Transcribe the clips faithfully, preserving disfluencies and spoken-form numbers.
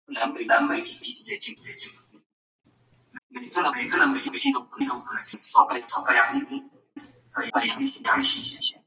南北南北地地的进进每个人每个人的信息都都可能是少个少个样的和和阳阳性现象，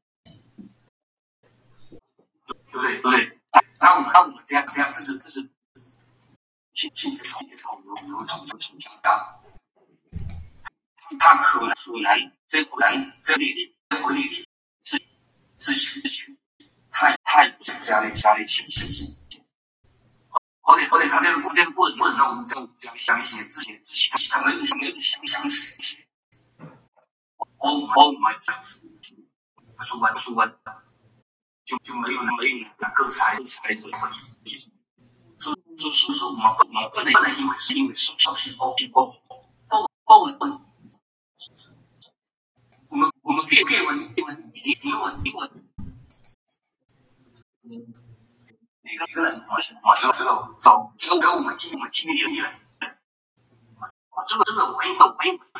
对不对？对不对？那我们那我们这样这样，这是这是信信息流流流通就挺强大，它可能可能这可能这里里这规律是是虚虚太太家里家里信息。或者或者他这个这个过程过程中，我们就讲讲一些自己自己他没有没有想想死，我我们说完说完就就没有没有两个才才会会，就就是说我们我们不能不能因为是因为手手细胞细胞不不稳，我们我们可以可以问可以问你你问你问每个每个人我是我这个这个找只有我们经我们经历的人，这个这个我应该我应该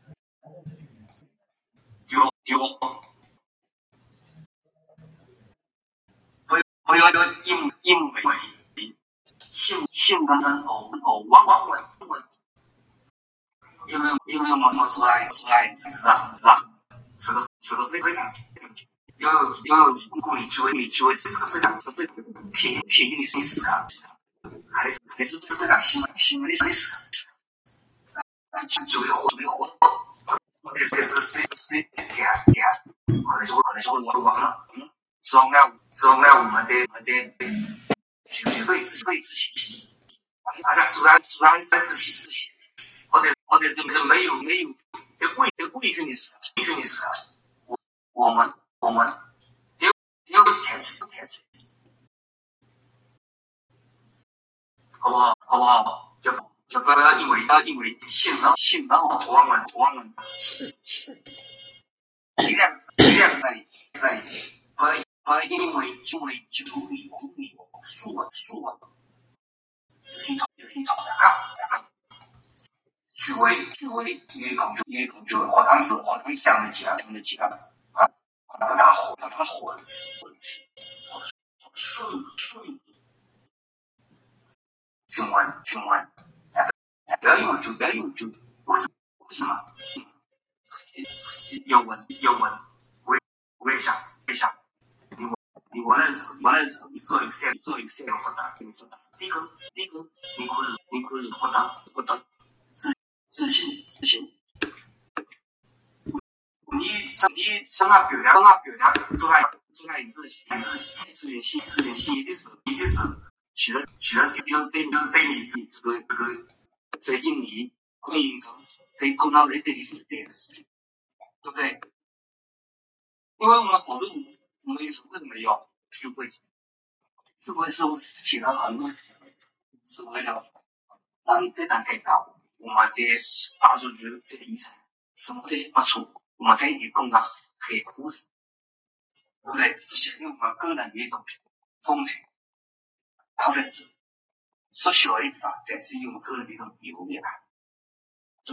有有。不要要因因为性性格很偶偶往往往因为因为我们出来出来是啊是啊，是个是个非非常要要顾你追你追是个非常是非常贴贴近的事实啊，还是还是非常新新的事实，就会活就会活，这这是谁谁给啊给啊，可能就会可能就会忘忘了，嗯，说那说那我们这我们这。学学会自会自习，大家虽然虽然在自习自习，或者或者就是没有没有这规这规训的事，规训的事，我我们我们要要天气天气，好不好？好不好？就就不要因为要因为信号信号我们我们是是力量力量在在不不因为因为就力力数数有些吵的啊。许巍，许巍也搞就也搞就华堂是华堂想的几啊，想的几啊，啊，不大火，不大火的是，是是循环循环，不要用就不要用就为什为什么？有问有问，为为啥为啥？你你完了之后，完了之后，你做一个线，做一个线，混搭，混搭。第一个第一个，你可以你可以混搭混搭，自自信自信。你上你上下表达上下表达做下做下一个一个资源信资源信息的时候，你就是其实其实就是对就是对你这个这个在印尼供应上可以碰到的一个点事，对不对？因为我们好多我们是为什么要聚会？聚会是其他很多是是为了让给大家到我们这大数据这个遗产什么的不错，我们才以供到很苦。对不对？是我们个人的一种风情，或者是说小一点吧，展示我们个人的一种优越感。